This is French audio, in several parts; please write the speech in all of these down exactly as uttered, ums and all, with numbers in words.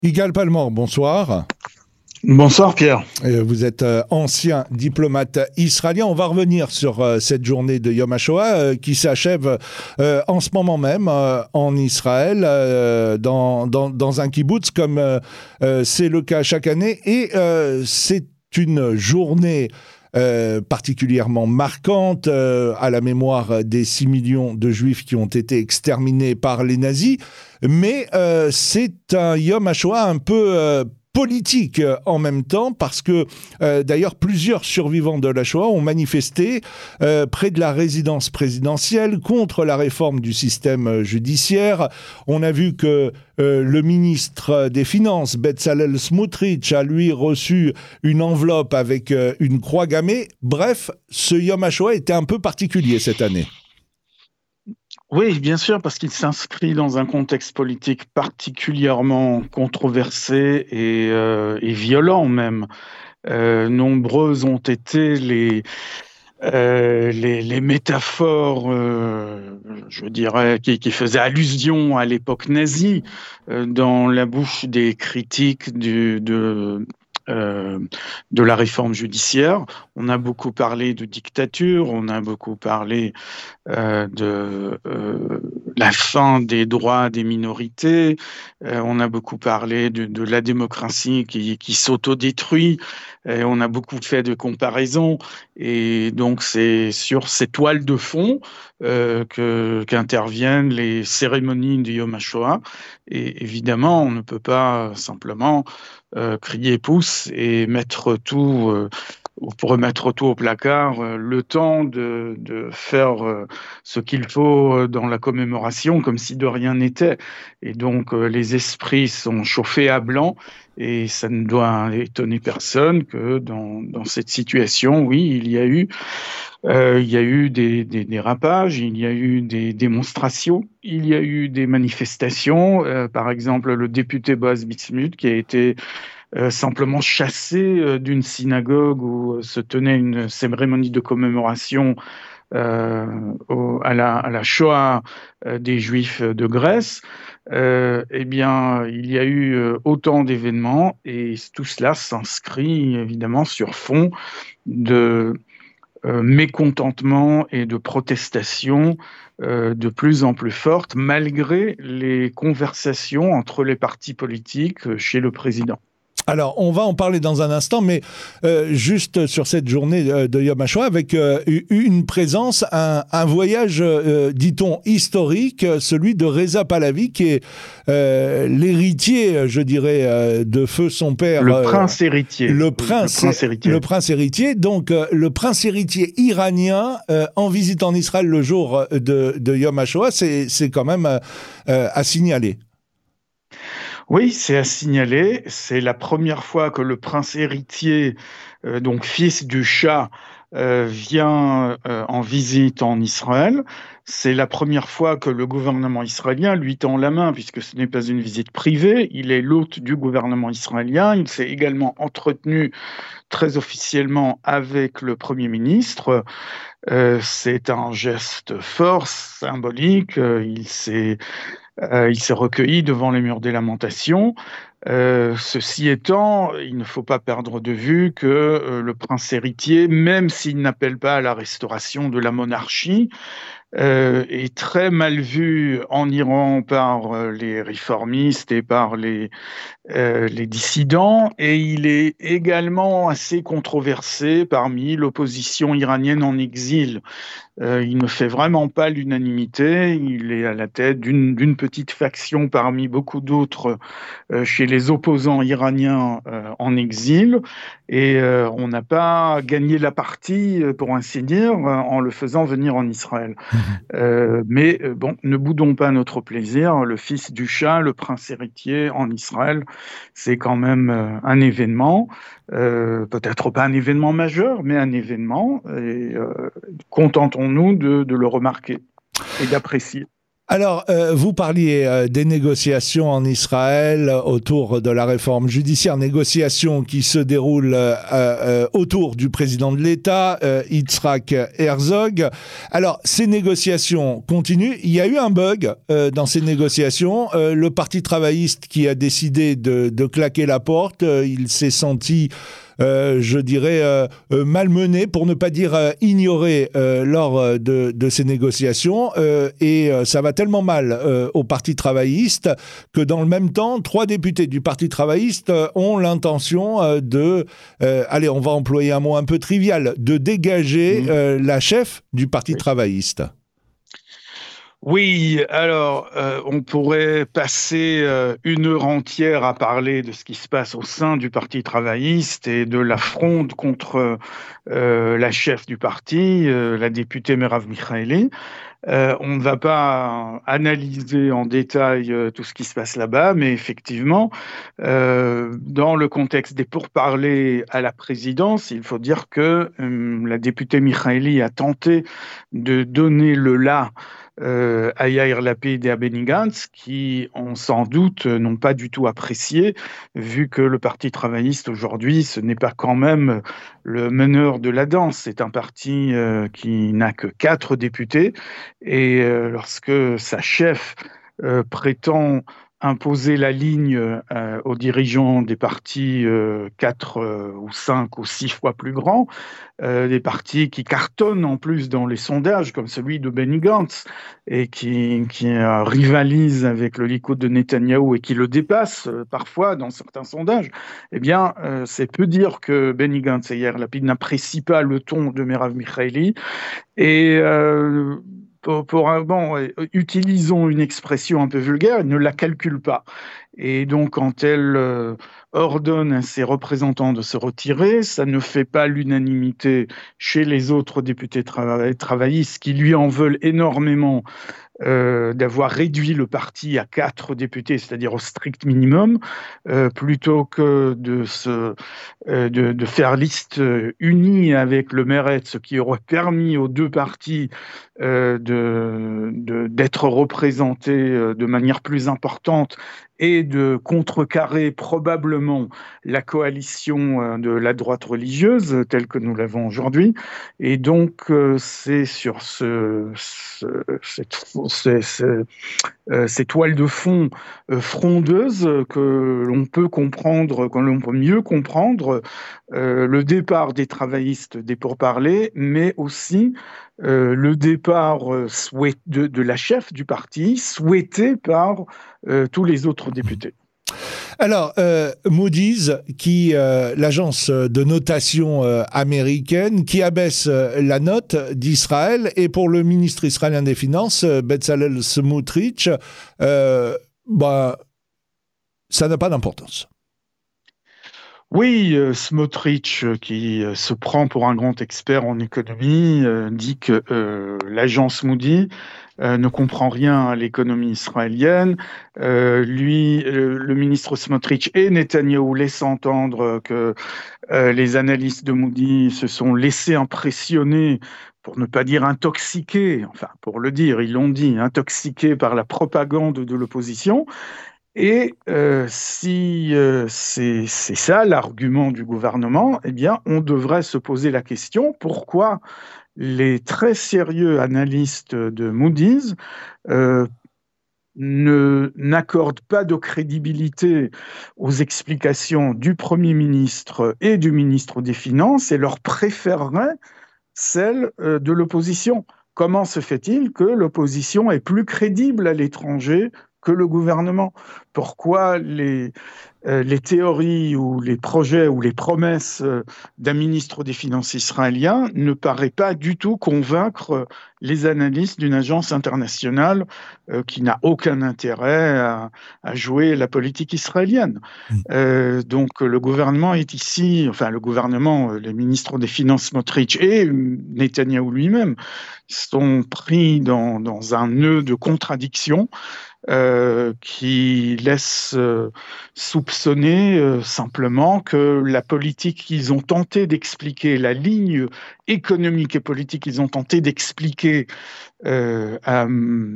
Yigal Palmor, bonsoir. Bonsoir Pierre. Vous êtes ancien diplomate israélien. On va revenir sur cette journée de Yom HaShoah qui s'achève en ce moment même en Israël, dans, dans, dans un kibbutz, comme c'est le cas chaque année. Et c'est une journée Euh, particulièrement marquante euh, à la mémoire des six millions de juifs qui ont été exterminés par les nazis, mais euh, c'est un Yom HaShoah un peu euh, politique euh, en même temps, parce que euh, d'ailleurs plusieurs survivants de la Shoah ont manifesté euh, près de la résidence présidentielle contre la réforme du système judiciaire. On a vu que euh, le ministre des Finances, Bezalel Smotrich, a lui reçu une enveloppe avec euh, une croix gammée. Bref, ce Yom HaShoah était un peu particulier cette année. Oui, bien sûr, parce qu'il s'inscrit dans un contexte politique particulièrement controversé et, euh, et violent même. Euh, nombreuses ont été les, euh, les, les métaphores, euh, je dirais, qui, qui faisaient allusion à l'époque nazie, euh, dans la bouche des critiques du, de... Euh, de la réforme judiciaire. On a beaucoup parlé de dictature, on a beaucoup parlé euh, de euh, la fin des droits des minorités, euh, on a beaucoup parlé de, de la démocratie qui, qui s'autodétruit, et on a beaucoup fait de comparaisons, et donc c'est sur ces toiles de fond euh, que, qu'interviennent les cérémonies du Yom HaShoah, et évidemment on ne peut pas simplement euh, crier pouce et mettre tout euh, pour remettre tout au placard, euh, le temps de, de faire euh, ce qu'il faut dans la commémoration, comme si de rien n'était. Et donc, euh, les esprits sont chauffés à blanc, et ça ne doit étonner personne que dans, dans cette situation, oui, il y a eu, euh, il y a eu des, des dérapages, il y a eu des démonstrations, il y a eu des manifestations. Euh, par exemple, le député Boaz Bismuth qui a été Euh, simplement chassé euh, d'une synagogue où euh, se tenait une cérémonie de commémoration euh, au, à, la, à la Shoah euh, des Juifs de Grèce. Euh, eh bien, il y a eu euh, autant d'événements, et tout cela s'inscrit évidemment sur fond de euh, mécontentement et de protestation euh, de plus en plus fortes, malgré les conversations entre les partis politiques chez le président. Alors, on va en parler dans un instant, mais euh, juste sur cette journée de Yom HaShoah, avec euh, une présence, un, un voyage, euh, dit-on, historique, celui de Reza Pahlavi, qui est euh, l'héritier, je dirais, euh, de feu son père. Le prince héritier. Le prince, le prince héritier. Le prince héritier. Donc, euh, le prince héritier iranien, euh, en visite en Israël le jour de, de Yom HaShoah, c'est, c'est quand même euh, à signaler. Oui, c'est à signaler. C'est la première fois que le prince héritier, euh, donc fils du Shah, euh, vient euh, en visite en Israël. C'est la première fois que le gouvernement israélien lui tend la main, puisque ce n'est pas une visite privée. Il est l'hôte du gouvernement israélien. Il s'est également entretenu très officiellement avec le Premier ministre. Euh, c'est un geste fort, symbolique. Euh, il s'est Euh, il s'est recueilli devant les murs des lamentations. Euh, ceci étant, il ne faut pas perdre de vue que euh, le prince héritier, même s'il n'appelle pas à la restauration de la monarchie, euh, est très mal vu en Iran par euh, les réformistes et par les, euh, les dissidents, et il est également assez controversé parmi l'opposition iranienne en exil. Euh, il ne fait vraiment pas l'unanimité. Il est à la tête d'une, d'une petite faction parmi beaucoup d'autres euh, chez les opposants iraniens euh, en exil. Et euh, on n'a pas gagné la partie, euh, pour ainsi dire, euh, en le faisant venir en Israël. Mmh. Euh, mais euh, bon, ne boudons pas notre plaisir. Le fils du Shah, le prince héritier en Israël, c'est quand même euh, un événement. Euh, peut-être pas un événement majeur, mais un événement. Et euh, contentons-nous de, de le remarquer et d'apprécier. Alors, euh, vous parliez euh, des négociations en Israël euh, autour de la réforme judiciaire, négociations qui se déroulent euh, euh, autour du président de l'État, euh, Yitzhak Herzog. Alors, ces négociations continuent. Il y a eu un bug euh, dans ces négociations. Euh, le Parti travailliste qui a décidé de, de claquer la porte, euh, il s'est senti... Euh, je dirais, euh, euh, malmené, pour ne pas dire euh, ignoré euh, lors euh, de, de ces négociations. Euh, et euh, ça va tellement mal euh, au Parti travailliste que dans le même temps, trois députés du Parti travailliste euh, ont l'intention euh, de, euh, allez, on va employer un mot un peu trivial, de dégager euh, la chef du Parti Oui. travailliste. Oui, alors euh, on pourrait passer euh, une heure entière à parler de ce qui se passe au sein du Parti travailliste et de la fronde contre euh, la chef du parti, euh, la députée Merav Michaeli. Euh, on ne va pas analyser en détail euh, tout ce qui se passe là-bas, mais effectivement, euh, dans le contexte des pourparlers à la présidence, il faut dire que euh, la députée Michaeli a tenté de donner le là euh, à Yair Lapid et à Benny Gantz, qui ont sans doute euh, n'ont pas du tout apprécié, vu que le Parti travailliste aujourd'hui, ce n'est pas quand même le meneur de la danse. C'est un parti euh, qui n'a que quatre députés. Et euh, lorsque sa chef euh, prétend imposer la ligne euh, aux dirigeants des partis euh, quatre euh, ou cinq ou six fois plus grands, euh, des partis qui cartonnent en plus dans les sondages, comme celui de Benny Gantz, et qui, qui euh, rivalise avec le Likoud de Netanyahou et qui le dépasse euh, parfois dans certains sondages, eh bien, euh, c'est peu dire que Benny Gantz et Yair Lapid n'apprécient pas le ton de Merav Michaeli. Et euh, pour, pour un, bon, utilisons une expression un peu vulgaire, elle ne la calcule pas. Et donc, quand elle euh, ordonne à ses représentants de se retirer, ça ne fait pas l'unanimité chez les autres députés trava- travaillistes qui lui en veulent énormément euh, d'avoir réduit le parti à quatre députés, c'est-à-dire au strict minimum, euh, plutôt que de, se, euh, de, de faire liste unie avec le Meretz, ce qui aurait permis aux deux partis euh, de, de, d'être représentés euh, de manière plus importante et de contrecarrer probablement la coalition euh, de la droite religieuse telle que nous l'avons aujourd'hui. Et donc, euh, c'est sur ce, ce, cette, ces, ces, euh, ces toiles de fond euh, frondeuses que l'on peut comprendre, que l'on peut mieux comprendre euh, le départ des travaillistes des pourparlers, mais aussi euh, le départ euh, souhait, de, de la chef du parti, souhaité par euh, tous les autres députés. Alors, euh, Moody's, qui euh, l'agence de notation euh, américaine, qui abaisse euh, la note d'Israël, et pour le ministre israélien des Finances, euh, Bezalel Smotrich, euh, bah, ça n'a pas d'importance. Oui, euh, Smotrich, euh, qui euh, se prend pour un grand expert en économie, euh, dit que euh, l'agence Moody euh, ne comprend rien à l'économie israélienne. Euh, lui, le, le ministre Smotrich et Netanyahou laissent entendre que euh, les analystes de Moody se sont laissés impressionner, pour ne pas dire intoxiqués, enfin pour le dire, ils l'ont dit, intoxiqués par la propagande de l'opposition. Et euh, si euh, c'est, c'est ça l'argument du gouvernement, eh bien, on devrait se poser la question pourquoi les très sérieux analystes de Moody's euh, ne, n'accordent pas de crédibilité aux explications du Premier ministre et du ministre des Finances et leur préféreraient celles euh, de l'opposition. Comment se fait-il que l'opposition est plus crédible à l'étranger que le gouvernement? Pourquoi les, euh, les théories ou les projets ou les promesses euh, d'un ministre des Finances israélien ne paraissent pas du tout convaincre les analystes d'une agence internationale euh, qui n'a aucun intérêt à, à jouer la politique israélienne. Euh, donc le gouvernement est ici, enfin le gouvernement, les ministres des Finances Smotrich et Netanyahou lui-même sont pris dans, dans un nœud de contradiction euh, qui laisse euh, soupçonner euh, simplement que la politique qu'ils ont tenté d'expliquer, la ligne économique et politique qu'ils ont tenté d'expliquer euh, à,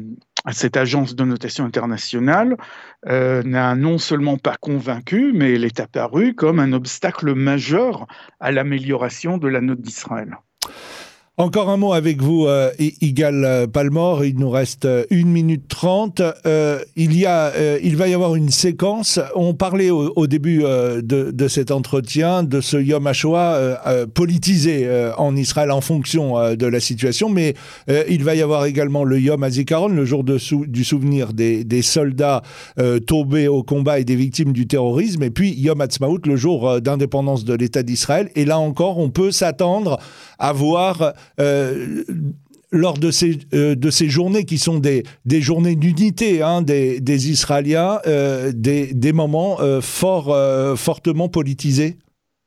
cette agence de notation internationale euh, n'a non seulement pas convaincu, mais elle est apparue comme un obstacle majeur à l'amélioration de la note d'Israël. Encore un mot avec vous, euh, Yigal Palmor. Il nous reste une minute trente. Euh, il, y a, euh, il va y avoir une séquence. On parlait au, au début euh, de, de cet entretien de ce Yom HaShoah euh, euh, politisé euh, en Israël en fonction euh, de la situation, mais euh, il va y avoir également le Yom HaZikaron, le jour de sou- du souvenir des, des soldats euh, tombés au combat et des victimes du terrorisme, et puis Yom Ha'atzmaut, le jour euh, d'indépendance de l'État d'Israël. Et là encore, on peut s'attendre à voir Euh, lors de ces, euh, de ces journées qui sont des, des journées d'unité hein, des, des Israéliens, euh, des, des moments euh, fort, euh, fortement politisés?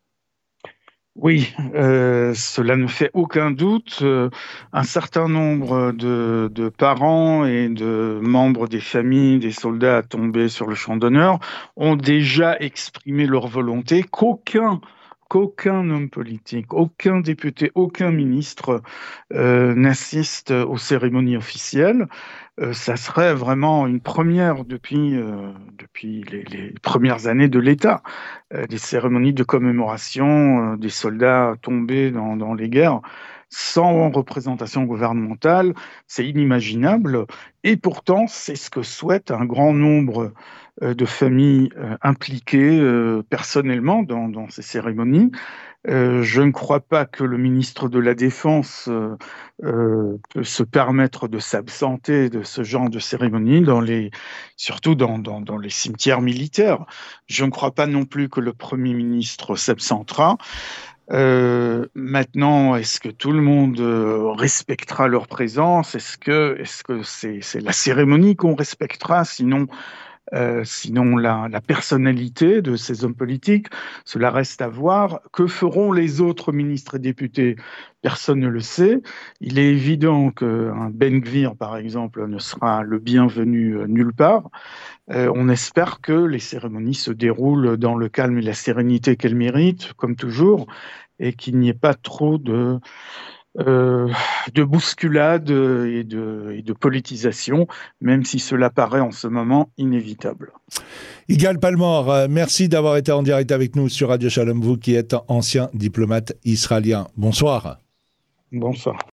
Oui, euh, cela ne fait aucun doute. Euh, un certain nombre de, de parents et de membres des familles des soldats tombés sur le champ d'honneur ont déjà exprimé leur volonté qu'aucun qu'aucun homme politique, aucun député, aucun ministre euh, n'assiste aux cérémonies officielles. Euh, ça serait vraiment une première depuis, euh, depuis les, les premières années de l'État. Euh, des cérémonies de commémoration euh, des soldats tombés dans, dans les guerres sans représentation gouvernementale, c'est inimaginable. Et pourtant, c'est ce que souhaite un grand nombre euh, de familles euh, impliquées euh, personnellement dans, dans ces cérémonies. Euh, je ne crois pas que le ministre de la Défense euh, euh, peut se permettre de s'absenter de ce genre de cérémonie, dans les, surtout dans, dans, dans les cimetières militaires. Je ne crois pas non plus que le Premier ministre s'absentera. Euh, maintenant, est-ce que tout le monde euh, respectera leur présence? Est-ce que, est-ce que c'est, c'est la cérémonie qu'on respectera? Sinon, Euh, sinon la, la personnalité de ces hommes politiques, cela reste à voir. Que feront les autres ministres et députés? Personne ne le sait. Il est évident qu'un Ben Gvir, par exemple, ne sera le bienvenu euh, nulle part. Euh, on espère que les cérémonies se déroulent dans le calme et la sérénité qu'elles méritent, comme toujours, et qu'il n'y ait pas trop de euh, de bousculade et de, et de politisation, même si cela paraît en ce moment inévitable. Yigal Palmor, euh, merci d'avoir été en direct avec nous sur Radio Shalom, vous qui êtes ancien diplomate israélien. Bonsoir. Bonsoir.